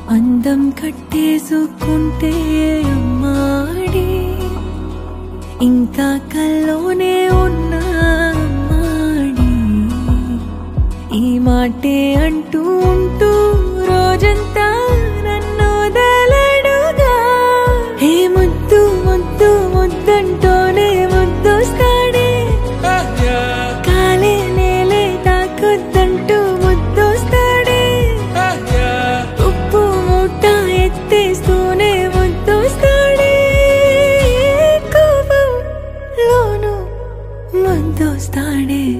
అందం కట్టేసుకుంటే అమ్మాడి ఇంకా కల్లోనే ఉన్నా అమ్మాడి ఈ మాటే అంటూ ఉంటూ రోజంతా నన్ను వదలడుగా హే ముద్దు ముద్దు ముద్దంటూనే ముద్దొస్తాడే కాలే నేలే తాకొద్దంటూ ముద్దొస్తాడే ఉప్పు మూట ఎత్తేస్తూనే ముద్దొస్తాడే కోపంలోను ముద్దొస్తాడే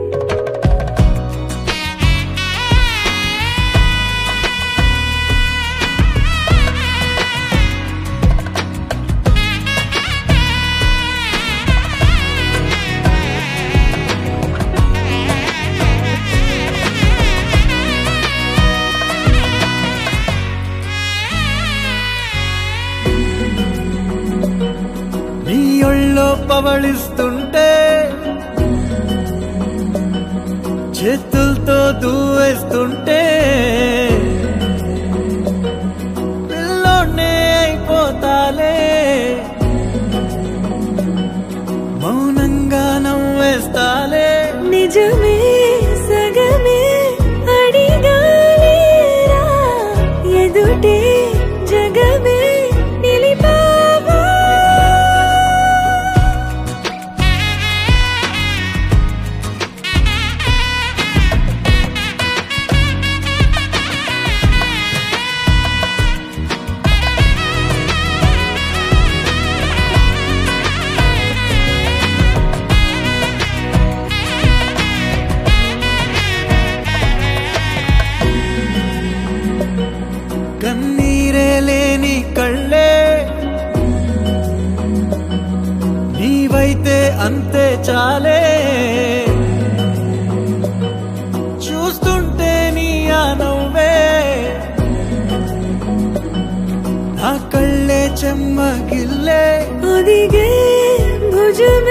నీ ఒళ్ళో పవళిస్తుంటే చేతులతో దూవేస్తుంటే పిల్లోనే అయిపోతాలే మౌనంగా నవ్వేస్తాలే నిజమే సగమే అడిగాలేరా ఎదుటే జగమే నిలిపావా కన్నీరే లేని కళ్ళే నీవైతే అంతే చాలే చూస్తుంటే నీ ఆ నవ్వే నా కళ్ళే చెమ్మగిల్లే ఒదిగే భుజమే